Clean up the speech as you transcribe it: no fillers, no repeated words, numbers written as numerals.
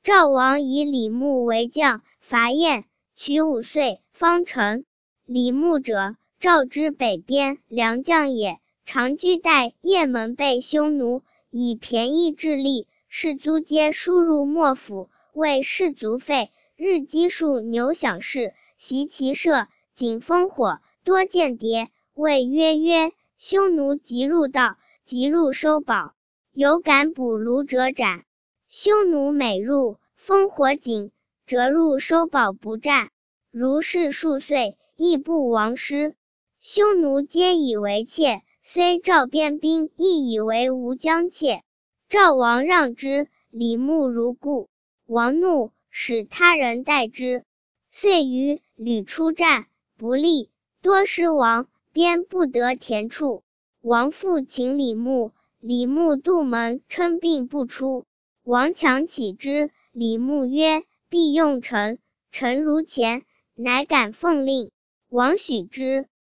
赵王以李牧为将，伐燕，取5岁，方成。李牧者，赵之北边良将也，常居代邺门备匈奴，以便宜制利，士卒皆输入莫府，为士卒费，日积数牛饷市，袭其舍，仅烽火，多间谍，谓曰，匈奴急入道，急入收宝，有敢捕虏者斩。匈奴每入，烽火紧，折入收宝不战，如是数岁，亦不亡师。匈奴皆以为怯，虽赵边兵亦以为无将怯。赵王让之，李牧如故。王怒，使他人代之。遂与吕出战，不利，多失亡，边不得田处。王复请李牧，李牧杜门，称病不出。王强起之，李牧曰：必用臣。臣如前，乃敢奉令。王许之。